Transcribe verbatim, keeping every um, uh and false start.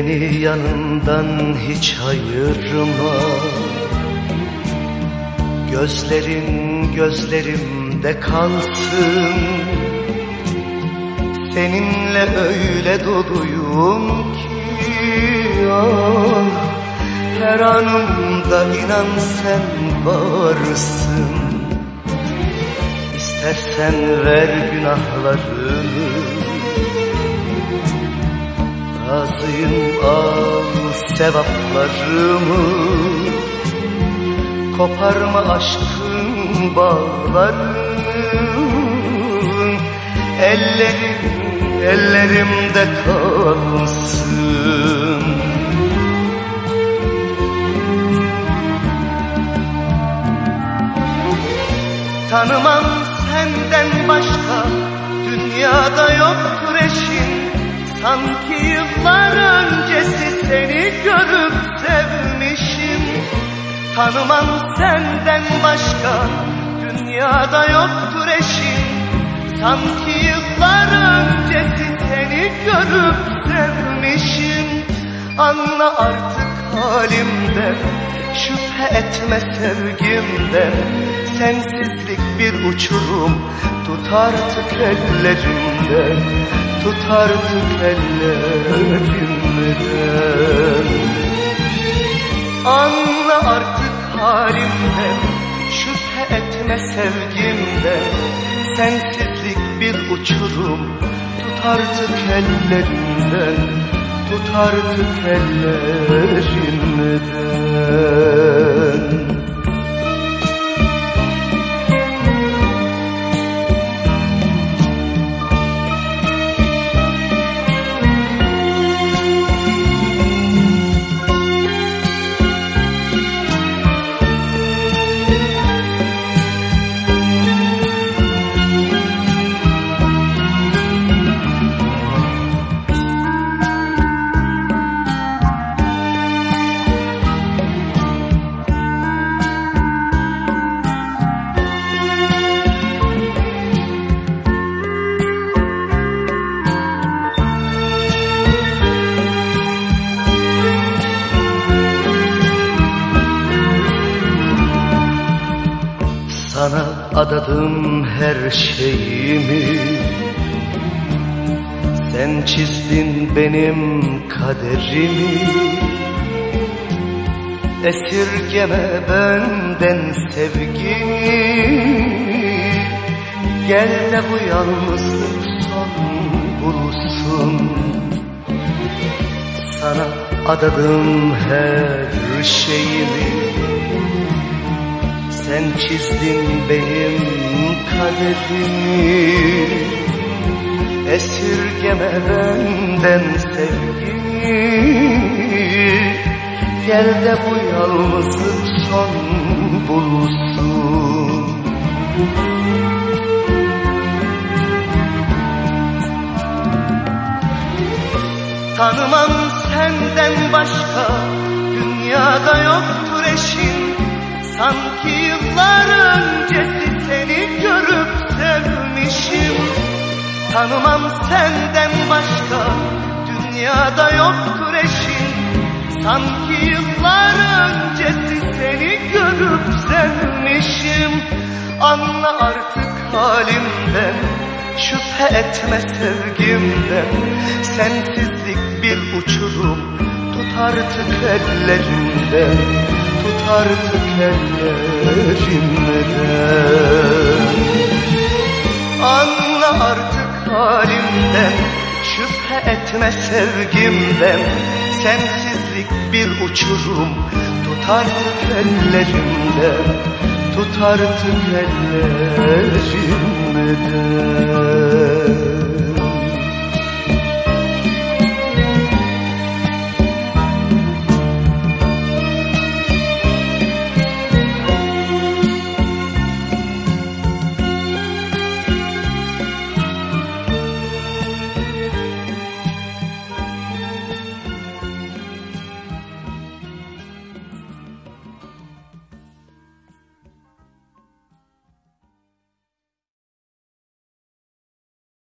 Beni yanından hiç ayırma. Gözlerin gözlerimde kalsın. Seninle öyle doluyum ki ah, her anımda inan sen varsın. İstersen ver günahlarımı, razıyım al sevaplarımı. Koparma aşkın bağlarını, ellerim ellerimde kalsın. Tanımam senden başka, dünyada yoktur eşin. Sanki yıllar öncesi seni görüp sevmişim. Tanımam senden başka, dünyada yoktur eşin. Sanki yıllar öncesi seni görüp sevmişim. Anla artık halimden, şüphe etme sevgimden. Sensizlik bir uçurum, tut artık ellerimden. Tut artık ellerimden. Anla artık halimden, şüphe etme sevgimden. Sensizlik bir uçurum, tut artık ellerimden. Tut artık ellerimden. Sana adadım her şeyimi. Sen çizdin benim kaderimi. Esirgeme benden sevgini. Gel de bu yalnızlık son bulsun. Sana adadım her şeyimi. Sen çizdin benim kaderimi. Esirgeme benden sevgini. Gel de bu yalnızlık son bulsun. Tanımam senden başka, dünyada yoktur eşin. Sanki yıllar öncesi seni görüp sevmişim. Tanımam senden başka, dünyada yoktur eşin. Sanki yıllar öncesi seni görüp sevmişim. Anla artık halimden, şüphe etme sevgimden. Sensizlik bir uçurum, tut artık ellerimden. Tut artık ellerimden. Anla artık halimden, şüphe etme sevgimden. Sensizlik bir uçurum, tut artık ellerimden. Tut artık ellerimden.